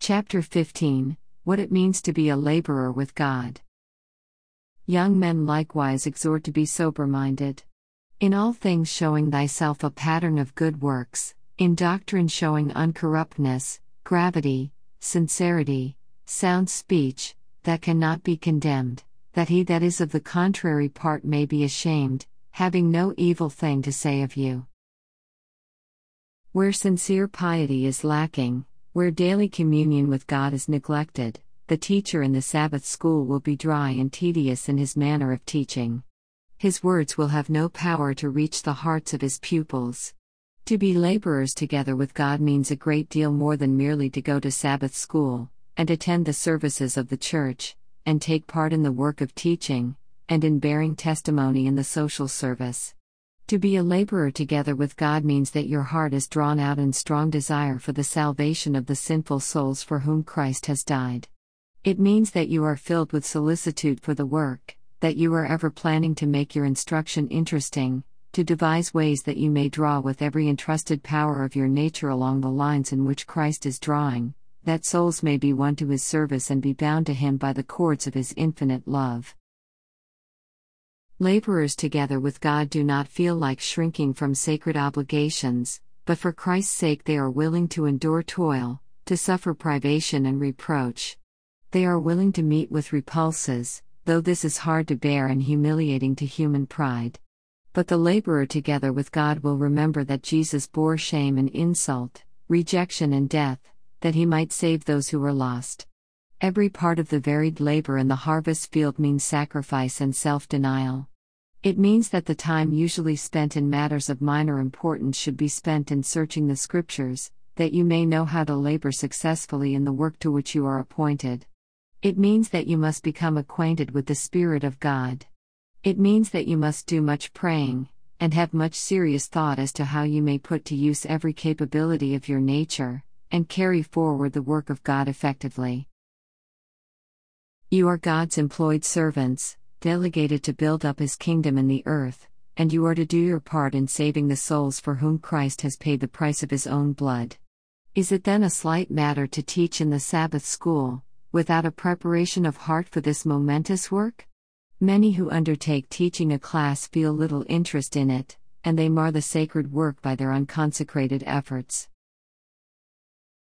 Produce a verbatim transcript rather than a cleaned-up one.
Chapter fifteen, What it means to be a laborer with God. Young men likewise exhort to be sober-minded. In all things showing thyself a pattern of good works, in doctrine showing uncorruptness, gravity, sincerity, sound speech, that cannot be condemned, that he that is of the contrary part may be ashamed, having no evil thing to say of you. Where sincere piety is lacking, where daily communion with God is neglected, the teacher in the Sabbath school will be dry and tedious in his manner of teaching. His words will have no power to reach the hearts of his pupils. To be laborers together with God means a great deal more than merely to go to Sabbath school, and attend the services of the church, and take part in the work of teaching, and in bearing testimony in the social service. To be a laborer together with God means that your heart is drawn out in strong desire for the salvation of the sinful souls for whom Christ has died. It means that you are filled with solicitude for the work, that you are ever planning to make your instruction interesting, to devise ways that you may draw with every entrusted power of your nature along the lines in which Christ is drawing, that souls may be won to his service and be bound to him by the cords of his infinite love. Laborers together with God do not feel like shrinking from sacred obligations, but for Christ's sake they are willing to endure toil, to suffer privation and reproach. They are willing to meet with repulses, though this is hard to bear and humiliating to human pride. But the laborer together with God will remember that Jesus bore shame and insult, rejection and death, that he might save those who were lost. Every part of the varied labor in the harvest field means sacrifice and self-denial. It means that the time usually spent in matters of minor importance should be spent in searching the Scriptures, that you may know how to labor successfully in the work to which you are appointed. It means that you must become acquainted with the Spirit of God. It means that you must do much praying, and have much serious thought as to how you may put to use every capability of your nature, and carry forward the work of God effectively. You are God's employed servants, delegated to build up his kingdom in the earth, and you are to do your part in saving the souls for whom Christ has paid the price of his own blood. Is it then a slight matter to teach in the Sabbath school, without a preparation of heart for this momentous work? Many who undertake teaching a class feel little interest in it, and they mar the sacred work by their unconsecrated efforts.